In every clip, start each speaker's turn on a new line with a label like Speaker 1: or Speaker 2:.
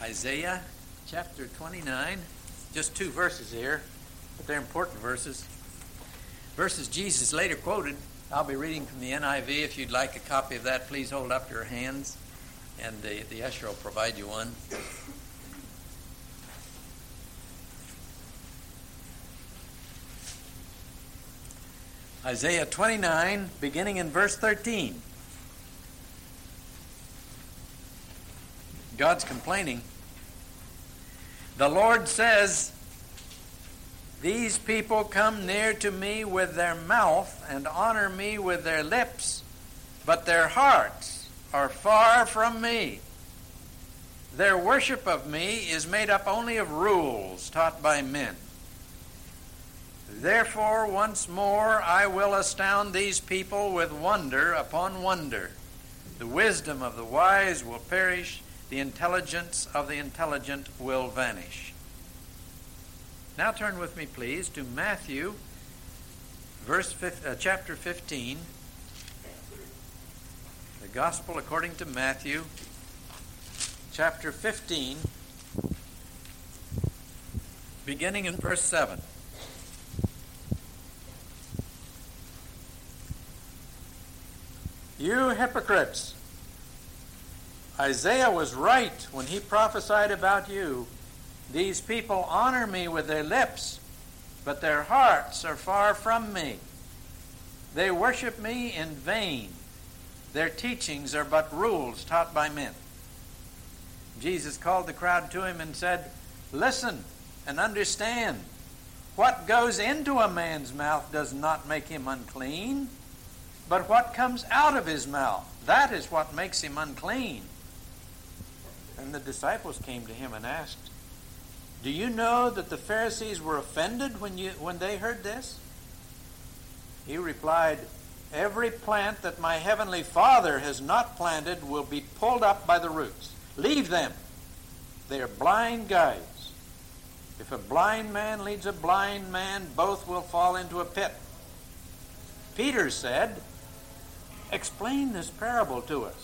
Speaker 1: Isaiah chapter 29. Just two verses here, but they're important verses. Verses Jesus later quoted. I'll be reading from the NIV. If you'd like a copy of that, please hold up your hands, and the usher will provide you one. Isaiah 29, beginning in verse 13. God's complaining. The Lord says, "These people come near to me with their mouth and honor me with their lips, but their hearts are far from me. Their worship of me is made up only of rules taught by men. Therefore, once more I will astound these people with wonder upon wonder. The wisdom of the wise will perish, the intelligence of the intelligent will vanish." Now turn with me, please, to Matthew, chapter 15. The Gospel according to Matthew, chapter 15, beginning in verse 7. "You hypocrites! Isaiah was right when he prophesied about you. These people honor me with their lips, but their hearts are far from me. They worship me in vain. Their teachings are but rules taught by men." Jesus called the crowd to him and said, "Listen and understand. What goes into a man's mouth does not make him unclean, but what comes out of his mouth, that is what makes him unclean." And the disciples came to him and asked, "Do you know that the Pharisees were offended when they heard this?" He replied, "Every plant that my heavenly Father has not planted will be pulled up by the roots. Leave them. They are blind guides. If a blind man leads a blind man, both will fall into a pit." Peter said, "Explain this parable to us."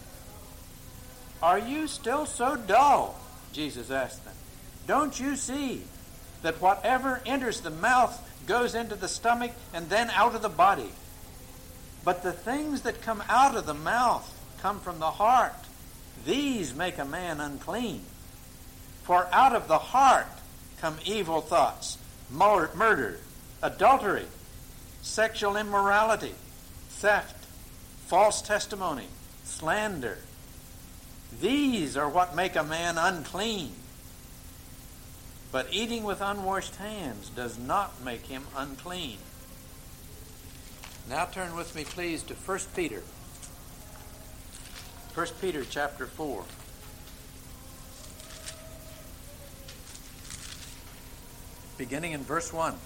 Speaker 1: "Are you still so dull?" Jesus asked them. "Don't you see that whatever enters the mouth goes into the stomach and then out of the body? But the things that come out of the mouth come from the heart. These make a man unclean. For out of the heart come evil thoughts, murder, adultery, sexual immorality, theft, false testimony, slander. These are what make a man unclean. But eating with unwashed hands does not make him unclean." Now turn with me, please, to 1 Peter. 1 Peter chapter 4. Beginning in verse 1.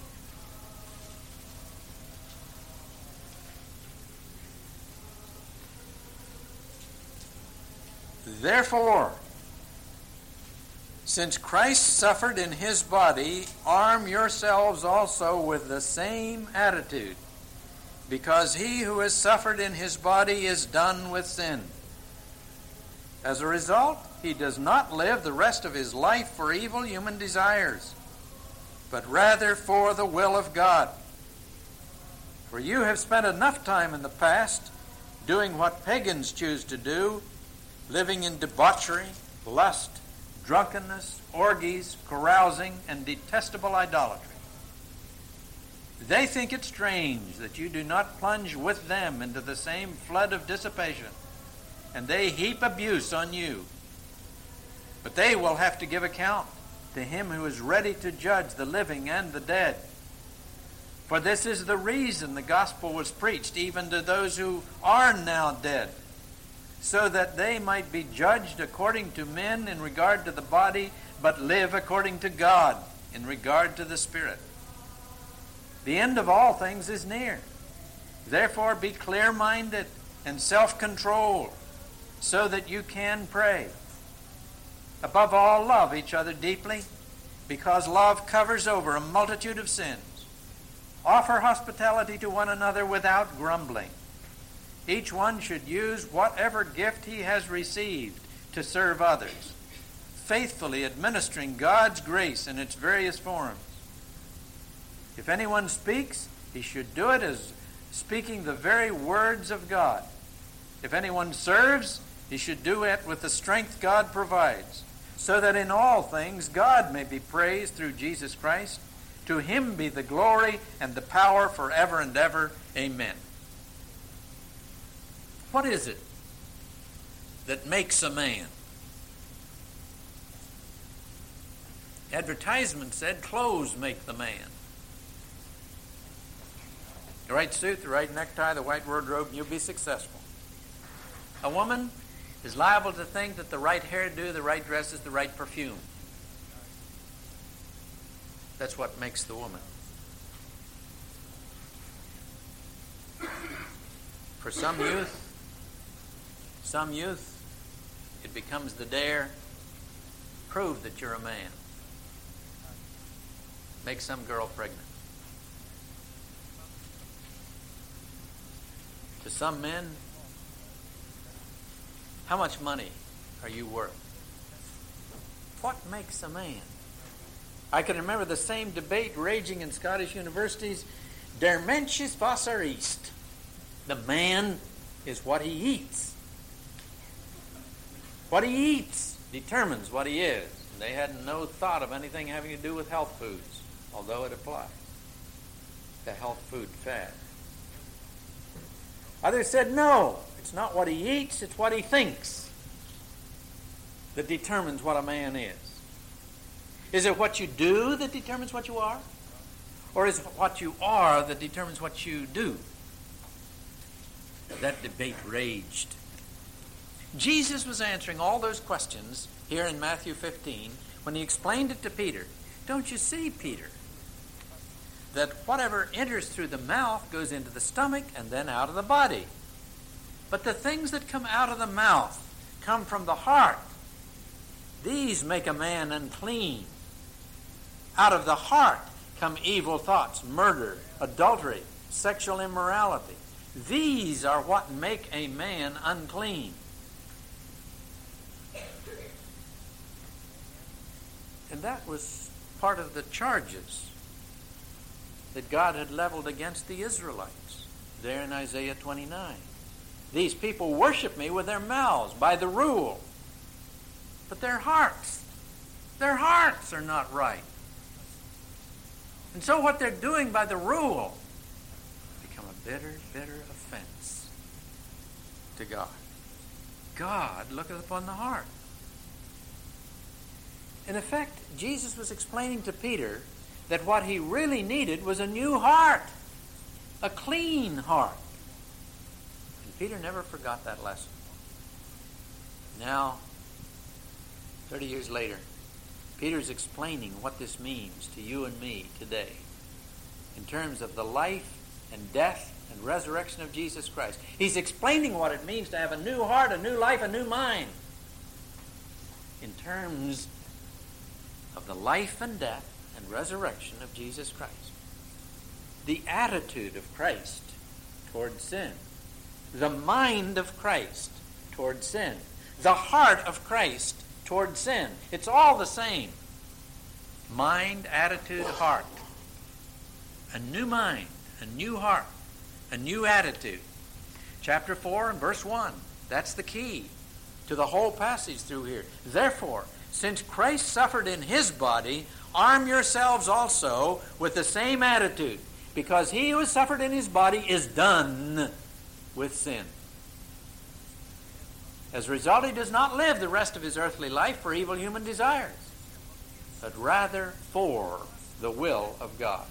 Speaker 1: "Therefore, since Christ suffered in his body, arm yourselves also with the same attitude, because he who has suffered in his body is done with sin. As a result, he does not live the rest of his life for evil human desires, but rather for the will of God. For you have spent enough time in the past doing what pagans choose to do, living in debauchery, lust, drunkenness, orgies, carousing, and detestable idolatry. They think it strange that you do not plunge with them into the same flood of dissipation, and they heap abuse on you. But they will have to give account to him who is ready to judge the living and the dead. For this is the reason the gospel was preached even to those who are now dead, so that they might be judged according to men in regard to the body, but live according to God in regard to the Spirit. The end of all things is near. Therefore be clear-minded and self-controlled, so that you can pray. Above all, love each other deeply, because love covers over a multitude of sins. Offer hospitality to one another without grumbling. Each one should use whatever gift he has received to serve others, faithfully administering God's grace in its various forms. If anyone speaks, he should do it as speaking the very words of God. If anyone serves, he should do it with the strength God provides, so that in all things God may be praised through Jesus Christ. To him be the glory and the power forever and ever. Amen. What is it that makes a man? Advertisement said clothes make the man. The right suit, the right necktie, the white wardrobe, and you'll be successful. A woman is liable to think that the right hairdo, the right dress is the right perfume. That's what makes the woman. For some youth, it becomes the dare. Prove that you're a man. Make some girl pregnant. To some men, how much money are you worth? What makes a man? I can remember the same debate raging in Scottish universities. Der Mensch ist, was isst. The man is what he eats. What he eats determines what he is. And they had no thought of anything having to do with health foods, although it applies. The health food fad. Others said, no, it's not what he eats, it's what he thinks that determines what a man is. Is it what you do that determines what you are? Or is it what you are that determines what you do? That debate raged. Jesus was answering all those questions here in Matthew 15 when he explained it to Peter. Don't you see, Peter, that whatever enters through the mouth goes into the stomach and then out of the body. But the things that come out of the mouth come from the heart. These make a man unclean. Out of the heart come evil thoughts, murder, adultery, sexual immorality. These are what make a man unclean. And that was part of the charges that God had leveled against the Israelites there in Isaiah 29. These people worship me with their mouths by the rule, but their hearts are not right. And so what they're doing by the rule become a bitter, bitter offense to God. God looketh upon the heart. In effect, Jesus was explaining to Peter that what he really needed was a new heart, a clean heart. And Peter never forgot that lesson. Now, 30 years later, Peter's explaining what this means to you and me today in terms of the life and death and resurrection of Jesus Christ. He's explaining what it means to have a new heart, a new life, a new mind in terms of the life and death and resurrection of Jesus Christ. The attitude of Christ toward sin. The mind of Christ toward sin. The heart of Christ toward sin. It's all the same. Mind, attitude, heart. A new mind, a new heart, a new attitude. Chapter 4 and verse 1. That's the key to the whole passage through here. Therefore, since Christ suffered in his body, arm yourselves also with the same attitude, because he who has suffered in his body is done with sin. As a result, he does not live the rest of his earthly life for evil human desires, but rather for the will of God.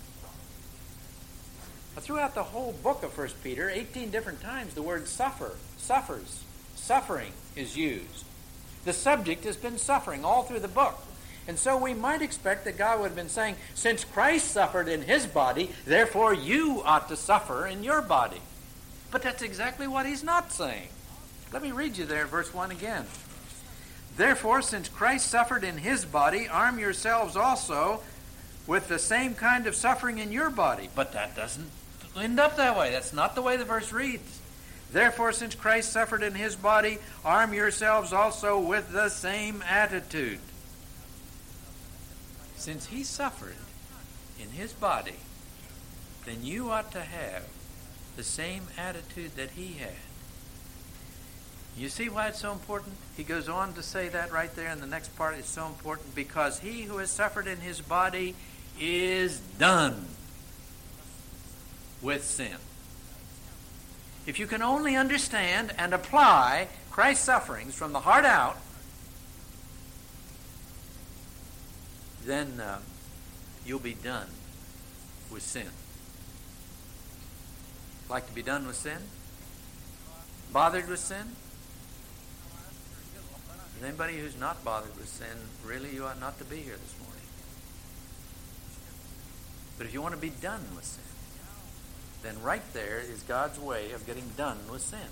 Speaker 1: Now, throughout the whole book of 1 Peter, 18 different times the word suffering is used. The subject has been suffering all through the book. And so we might expect that God would have been saying, since Christ suffered in his body, therefore you ought to suffer in your body. But that's exactly what he's not saying. Let me read you there, verse 1 again. Therefore, since Christ suffered in his body, arm yourselves also with the same kind of suffering in your body. But that doesn't end up that way. That's not the way the verse reads. Therefore, since Christ suffered in his body, arm yourselves also with the same attitude. Since he suffered in his body, then you ought to have the same attitude that he had. You see why it's so important? He goes on to say that right there in the next part. It's so important because he who has suffered in his body is done with sin. If you can only understand and apply Christ's sufferings from the heart out, then you'll be done with sin. Like to be done with sin? Bothered with sin? Is anybody who's not bothered with sin, really you ought not to be here this morning. But if you want to be done with sin, then right there is God's way of getting done with sin.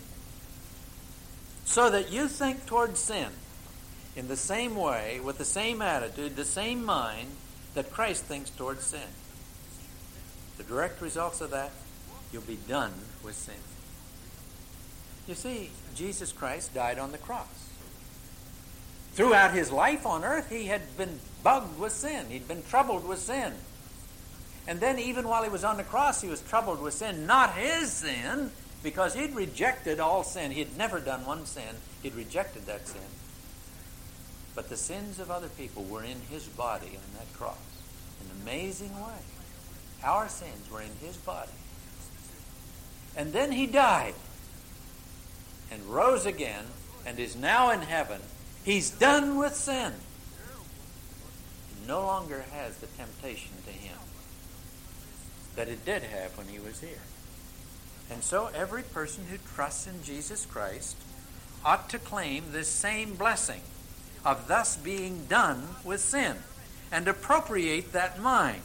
Speaker 1: So that you think towards sin in the same way, with the same attitude, the same mind that Christ thinks towards sin. The direct results of that, you'll be done with sin. You see, Jesus Christ died on the cross. Throughout his life on earth, he had been bugged with sin. He'd been troubled with sin. And then even while he was on the cross, he was troubled with sin. Not his sin, because he'd rejected all sin. He'd never done one sin. He'd rejected that sin. But the sins of other people were in his body on that cross. An amazing way. Our sins were in his body. And then he died and rose again and is now in heaven. He's done with sin. He no longer has the temptation to him that it did have when he was here. And so every person who trusts in Jesus Christ ought to claim this same blessing of thus being done with sin and appropriate that mind.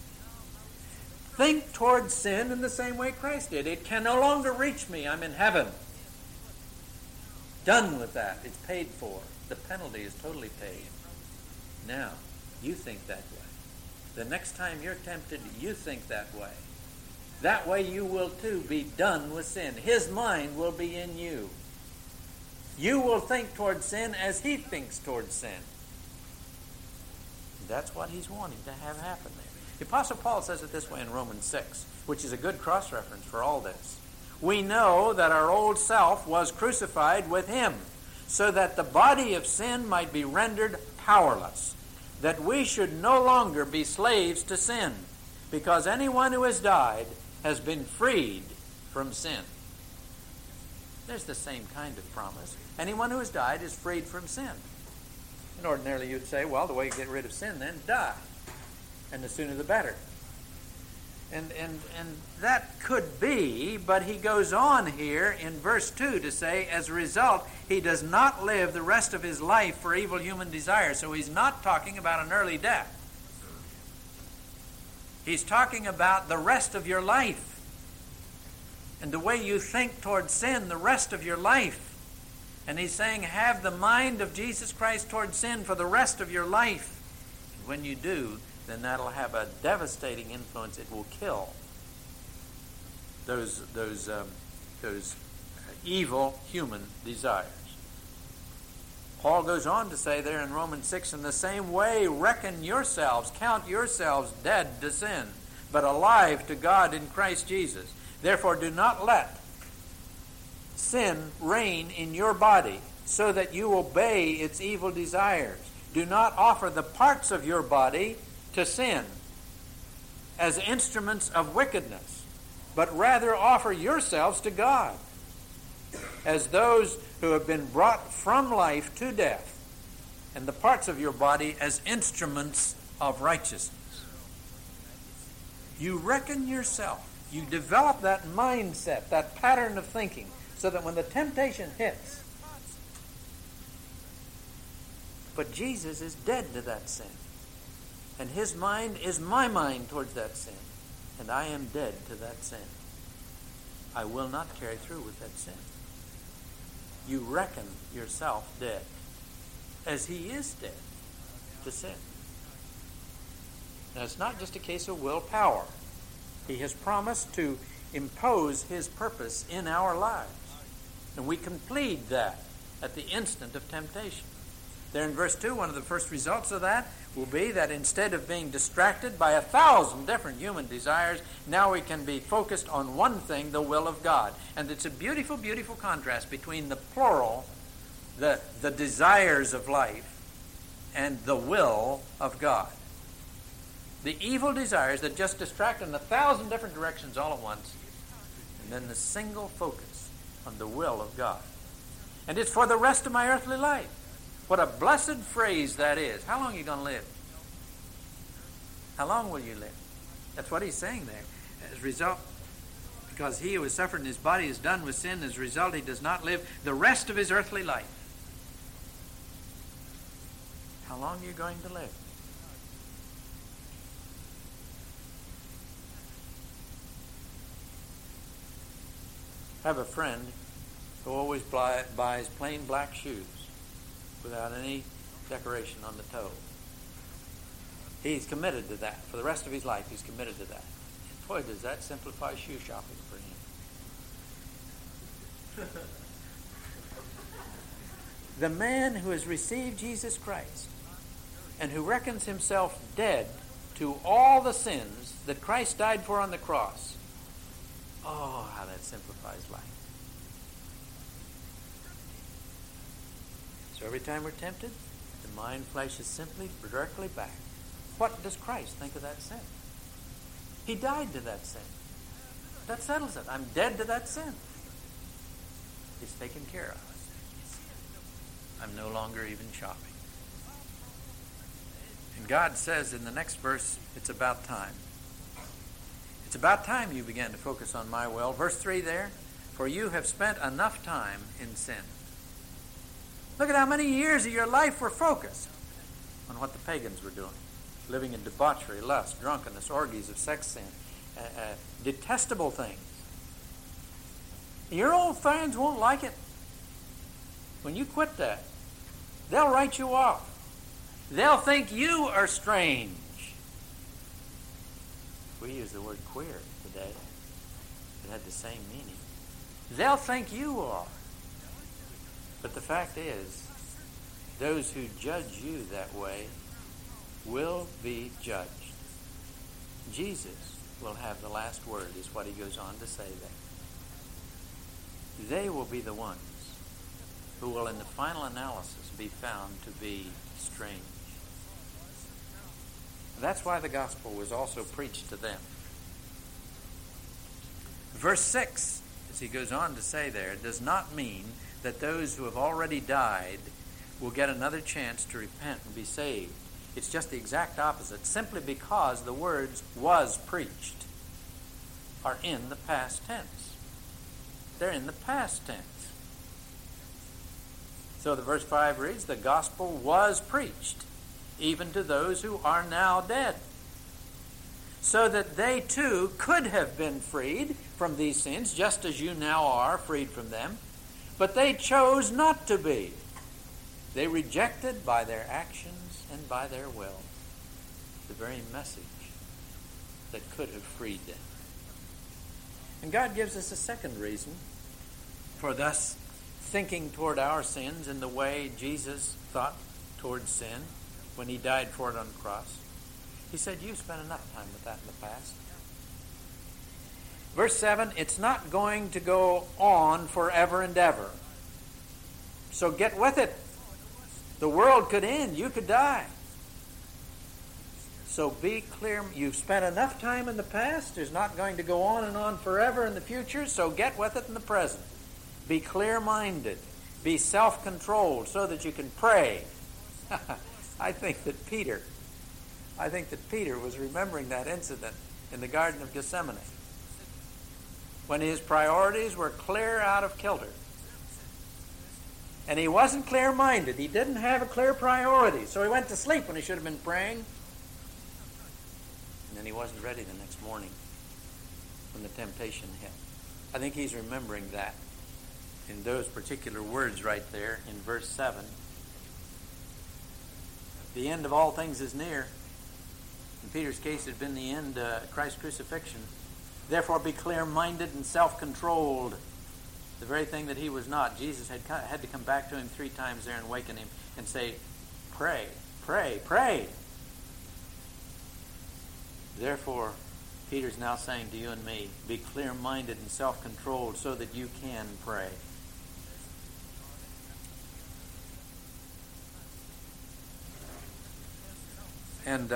Speaker 1: Think towards sin in the same way Christ did. It can no longer reach me. I'm in heaven. Done with that. It's paid for. The penalty is totally paid. Now, you think that way. The next time you're tempted, you think that way. That way you will too be done with sin. His mind will be in you. You will think towards sin as he thinks towards sin. That's what he's wanting to have happen there. The Apostle Paul says it this way in Romans 6, which is a good cross-reference for all this. We know that our old self was crucified with him, so that the body of sin might be rendered powerless, that we should no longer be slaves to sin, because anyone who has died has been freed from sin. There's the same kind of promise. Anyone who has died is freed from sin. And ordinarily you'd say, well, the way you get rid of sin then, die. And the sooner the better. And that could be, but he goes on here in verse 2 to say, as a result, he does not live the rest of his life for evil human desires. So he's not talking about an early death. He's talking about the rest of your life. And the way you think towards sin the rest of your life. And he's saying, have the mind of Jesus Christ towards sin for the rest of your life. And when you do, then that'll have a devastating influence. It will kill those evil human desires. Paul goes on to say there in Romans 6, in the same way, reckon yourselves, count yourselves dead to sin, but alive to God in Christ Jesus. Therefore, do not let sin reign in your body, so that you obey its evil desires. Do not offer the parts of your body to sin as instruments of wickedness, but rather offer yourselves to God as those who have been brought from life to death, and the parts of your body as instruments of righteousness. You reckon yourself. You develop that mindset, that pattern of thinking, so that when the temptation hits, but Jesus is dead to that sin. And his mind is my mind towards that sin. And I am dead to that sin. I will not carry through with that sin. You reckon yourself dead, as he is dead to sin. Now, it's not just a case of willpower. He has promised to impose his purpose in our lives. And we can plead that at the instant of temptation. There in verse 2, one of the first results of that will be that instead of being distracted by 1,000 different human desires, now we can be focused on one thing, the will of God. And it's a beautiful, beautiful contrast between the plural, the desires of life, and the will of God. The evil desires that just distract in 1,000 different directions all at once, and then the single focus on the will of God. And it's for the rest of my earthly life. What a blessed phrase that is. How long are you going to live? How long will you live? That's what he's saying there. As a result, because he who has suffered in his body is done with sin, as a result he does not live the rest of his earthly life. How long are you going to live? I have a friend who always buys plain black shoes without any decoration on the toe. He's committed to that. For the rest of his life, he's committed to that. Boy, does that simplify shoe shopping for him. The man who has received Jesus Christ and who reckons himself dead to all the sins that Christ died for on the cross, oh, how that simplifies life. So every time we're tempted, the mind flashes simply directly back. What does Christ think of that sin? He died to that sin. That settles it. I'm dead to that sin. It's taken care of. I'm no longer even shopping. And God says in the next verse, it's about time. It's about time you began to focus on my will. Verse 3 there, for you have spent enough time in sin. Look at how many years of your life were focused on what the pagans were doing. Living in debauchery, lust, drunkenness, orgies of sex sin, detestable things. Your old friends won't like it. When you quit that, they'll write you off. They'll think you are strange. We use the word queer today. It had the same meaning. They'll think you are. But the fact is, those who judge you that way will be judged. Jesus will have the last word, is what he goes on to say there. They will be the ones who will, in the final analysis, be found to be strange. That's why the gospel was also preached to them. Verse 6, as he goes on to say there, does not mean that those who have already died will get another chance to repent and be saved. It's just the exact opposite, simply because the words was preached are in the past tense. They're in the past tense. So the verse 5 reads, the gospel was preached, even to those who are now dead, so that they too could have been freed from these sins, just as you now are freed from them. But they chose not to be. They rejected by their actions and by their will the very message that could have freed them. And God gives us a second reason for thus thinking toward our sins in the way Jesus thought toward sin when he died for it on the cross. He said, you've spent enough time with that in the past. Verse 7, it's not going to go on forever and ever. So get with it. The world could end. You could die. So be clear. You've spent enough time in the past. It's not going to go on and on forever in the future. So get with it in the present. Be clear-minded. Be self-controlled so that you can pray. I think that Peter was remembering that incident in the Garden of Gethsemane, when his priorities were clear out of kilter. And he wasn't clear-minded. He didn't have a clear priority. So he went to sleep when he should have been praying. And then he wasn't ready the next morning when the temptation hit. I think he's remembering that in those particular words right there in verse 7. The end of all things is near. In Peter's case, it had been the end of Christ's crucifixion. Therefore, be clear-minded and self-controlled. the very thing that he was not. Jesus had to come back to him 3 times there and waken him and say, pray, pray, pray. Therefore, Peter's now saying to you and me, be clear-minded and self-controlled so that you can pray. And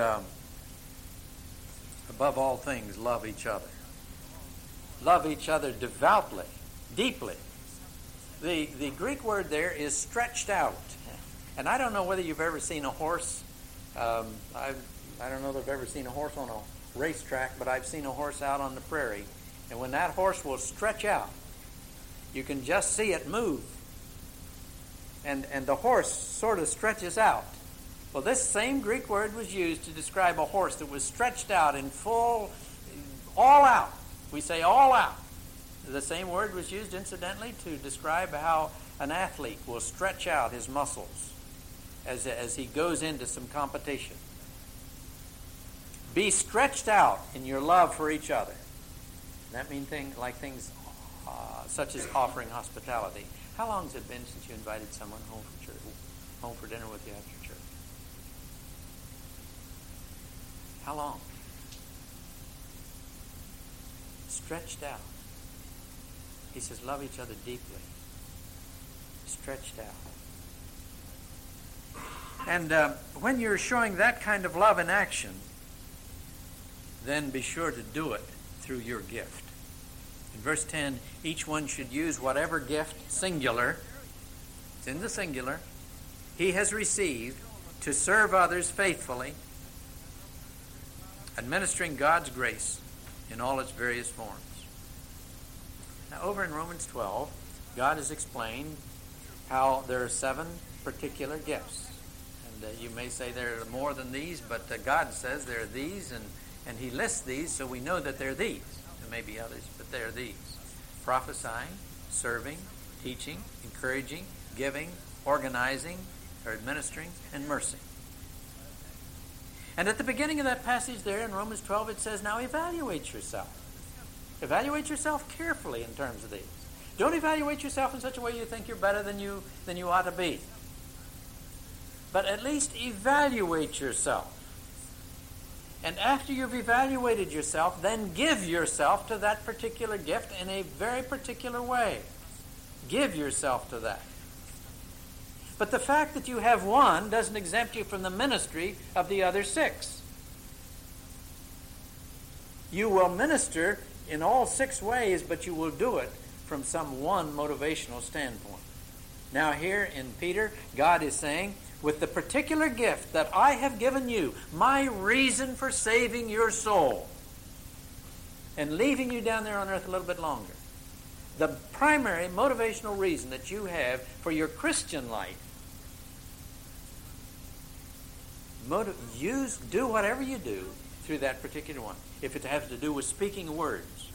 Speaker 1: above all things, love each other. Love each other devoutly, deeply. The Greek word there is stretched out. And I don't know whether you've ever seen a horse. I don't know if I've ever seen a horse on a racetrack, but I've seen a horse out on the prairie. And when that horse will stretch out, you can just see it move. And the horse sort of stretches out. Well, this same Greek word was used to describe a horse that was stretched out in full, all out. We say all out. The same word was used, incidentally, to describe how an athlete will stretch out his muscles as he goes into some competition. Be stretched out in your love for each other. That means things such as offering hospitality. How long has it been since you invited someone home for dinner with you after church? How long? Stretched out. He says, love each other deeply. Stretched out. And when you're showing that kind of love in action, then be sure to do it through your gift. In verse 10, each one should use whatever gift, singular, it's in the singular, he has received to serve others faithfully, administering God's grace in all its various forms. Now, over in Romans 12, God has explained how there are 7 particular gifts. And you may say there are more than these, but God says there are these, and he lists these, so we know that they're these. There may be others, but they're these. Prophesying, serving, teaching, encouraging, giving, organizing, or administering, and mercy. And at the beginning of that passage there in Romans 12, it says, now evaluate yourself. Evaluate yourself carefully in terms of these. Don't evaluate yourself in such a way you think you're better than you ought to be. But at least evaluate yourself. And after you've evaluated yourself, then give yourself to that particular gift in a very particular way. Give yourself to that. But the fact that you have one doesn't exempt you from the ministry of the other 6. You will minister in all 6 ways, but you will do it from some one motivational standpoint. Now here in Peter, God is saying, with the particular gift that I have given you, my reason for saving your soul and leaving you down there on earth a little bit longer, the primary motivational reason that you have for your Christian life, do whatever you do through that particular one. If it has to do with speaking words,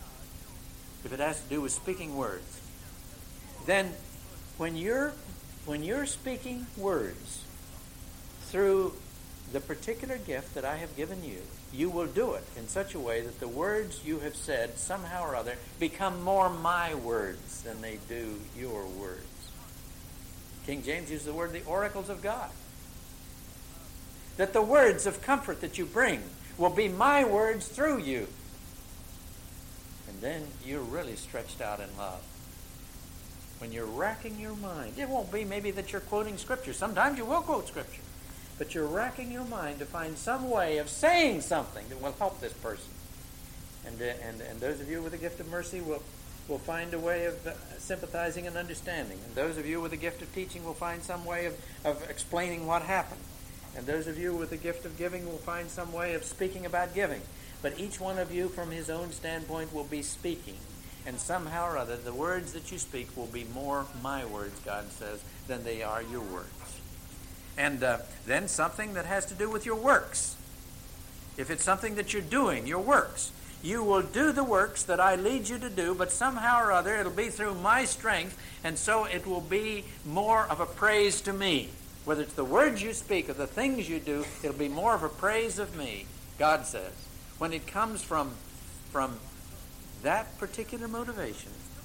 Speaker 1: then when you're speaking words through the particular gift that I have given you, you will do it in such a way that the words you have said somehow or other become more my words than they do your words. King James uses the word the oracles of God. That the words of comfort that you bring will be my words through you. And then you're really stretched out in love. When you're racking your mind, it won't be maybe that you're quoting Scripture. Sometimes you will quote Scripture. But you're racking your mind to find some way of saying something that will help this person. And those of you with the gift of mercy will find a way of sympathizing and understanding. And those of you with the gift of teaching will find some way of explaining what happened. And those of you with the gift of giving will find some way of speaking about giving. But each one of you from his own standpoint will be speaking. And somehow or other, the words that you speak will be more my words, God says, than they are your words. And then something that has to do with your works. If it's something that you're doing, your works, you will do the works that I lead you to do, but somehow or other it'll be through my strength, and so it will be more of a praise to me. Whether it's the words you speak or the things you do, it'll be more of a praise of me, God says. When it comes from that particular motivation,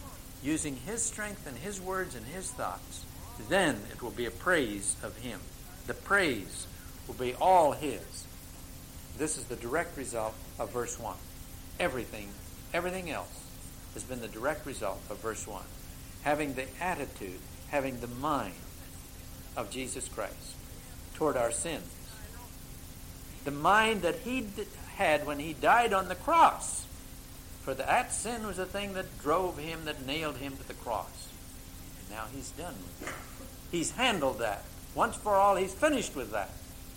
Speaker 1: using his strength and his words and his thoughts, then it will be a praise of him. The praise will be all his. This is the direct result of verse 1. Everything else has been the direct result of verse 1. Having the attitude, having the mind of Jesus Christ toward our sins. The mind that he had when he died on the cross. For that sin was the thing that drove him, that nailed him to the cross. And now he's done with it. He's handled that. Once for all, he's finished with that.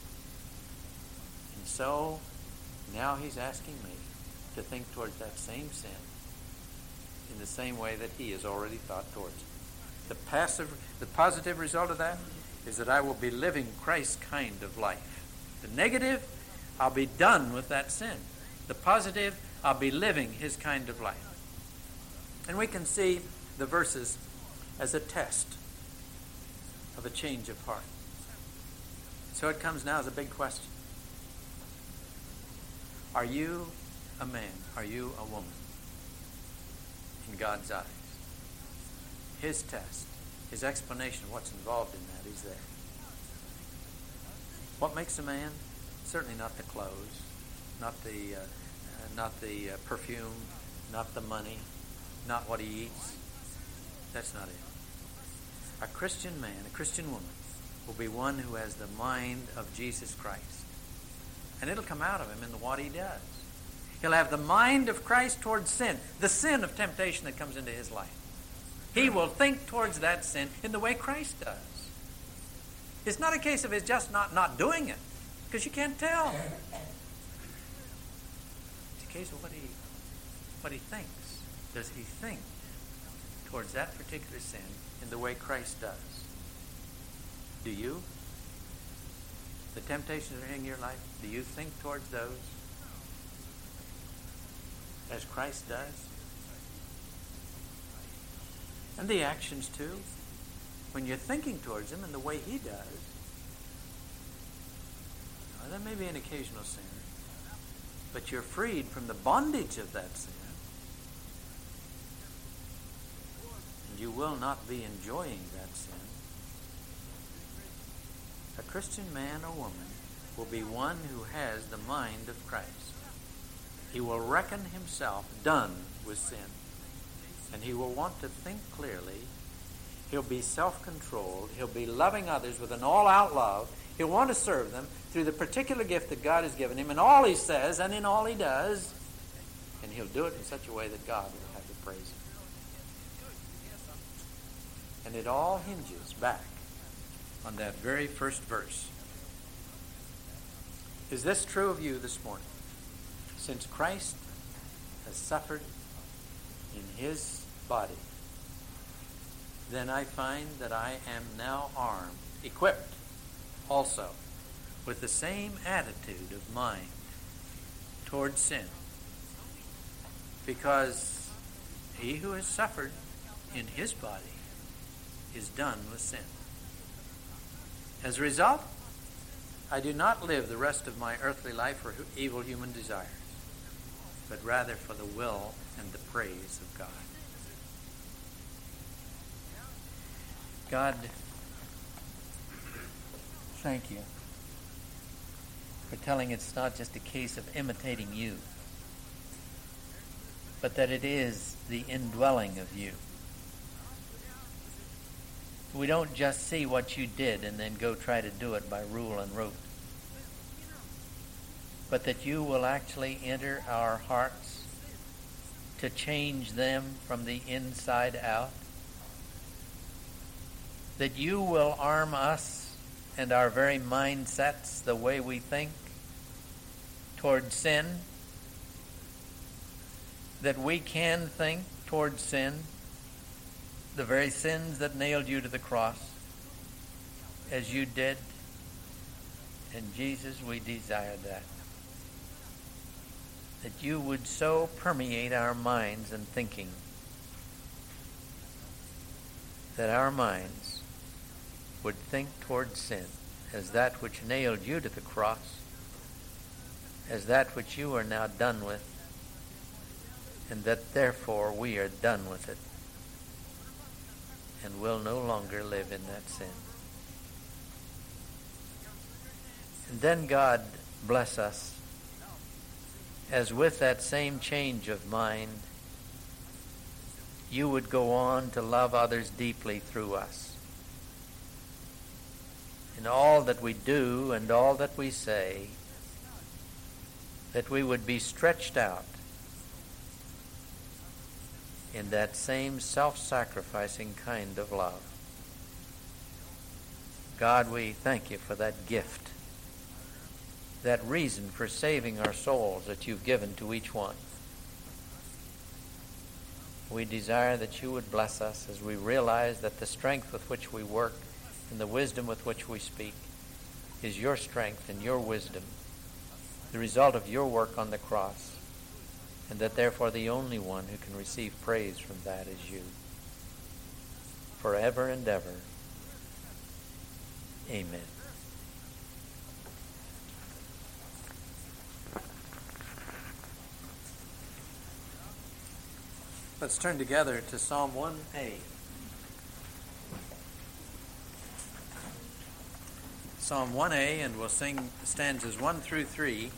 Speaker 1: And so, now he's asking me to think towards that same sin in the same way that he has already thought towards it. The positive result of that is that I will be living Christ's kind of life. The negative, I'll be done with that sin. The positive, I'll be living his kind of life. And we can see the verses as a test of a change of heart. So it comes now as a big question. Are you a man? Are you a woman? In God's eyes. His test, his explanation of what's involved in that is there. What makes a man? Certainly not the clothes, not the perfume, not the money, not what he eats. That's not it. A Christian man, a Christian woman, will be one who has the mind of Jesus Christ. And it'll come out of him in what he does. He'll have the mind of Christ towards sin, the sin of temptation that comes into his life. He will think towards that sin in the way Christ does. It's not a case of his just not doing it, because you can't tell. It's a case of what he thinks. Does he think towards that particular sin in the way Christ does? Do you? The temptations that are in your life, do you think towards those as Christ does? And the actions too. When you're thinking towards him in the way he does, there may be an occasional sin, but you're freed from the bondage of that sin. And you will not be enjoying that sin. A Christian man or woman will be one who has the mind of Christ. He will reckon himself done with sin. And he will want to think clearly. He'll be self-controlled. He'll be loving others with an all-out love. He'll want to serve them through the particular gift that God has given him in all he says and in all he does. And he'll do it in such a way that God will have to praise him. And it all hinges back on that very first verse. Is this true of you this morning? Since Christ has suffered in his body, then I find that I am now armed, equipped also with the same attitude of mind toward sin. Because he who has suffered in his body is done with sin. As a result, I do not live the rest of my earthly life for evil human desires, but rather for the will and the praise of God. God, thank you for telling it's not just a case of imitating you, but that it is the indwelling of you. We don't just see what you did and then go try to do it by rule and rote, but that you will actually enter our hearts to change them from the inside out, that you will arm us and our very mindsets, the way we think toward sin, that we can think toward sin, the very sins that nailed you to the cross, as you did. And Jesus, we desire that you would so permeate our minds and thinking that our minds would think toward sin as that which nailed you to the cross, as that which you are now done with, and that therefore we are done with it. and will no longer live in that sin. And then God bless us as with that same change of mind, you would go on to love others deeply through us. In all that we do and all that we say, that we would be stretched out in that same self-sacrificing kind of love. God, we thank you for that gift, that reason for saving our souls that you've given to each one. We desire that you would bless us as we realize that the strength with which we work and the wisdom with which we speak is your strength and your wisdom, the result of your work on the cross, and that therefore the only one who can receive praise from that is you. Forever and ever. Amen. Let's turn together to Psalm 1a. Psalm 1a, and we'll sing stanzas 1 through 3,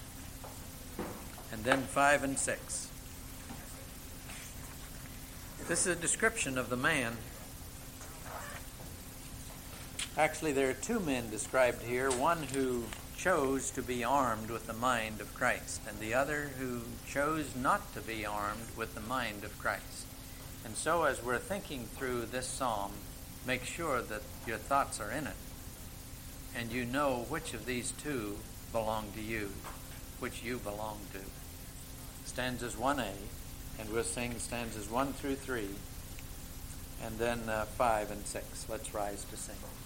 Speaker 1: and then 5 and 6. This is a description of the man. Actually, there are two men described here, one who chose to be armed with the mind of Christ, and the other who chose not to be armed with the mind of Christ. And so as we're thinking through this psalm, make sure that your thoughts are in it, and you know which of these two belong to you, which you belong to. Stanzas 1a, and we'll sing stanzas 1 through 3, and then 5 and 6. Let's rise to sing.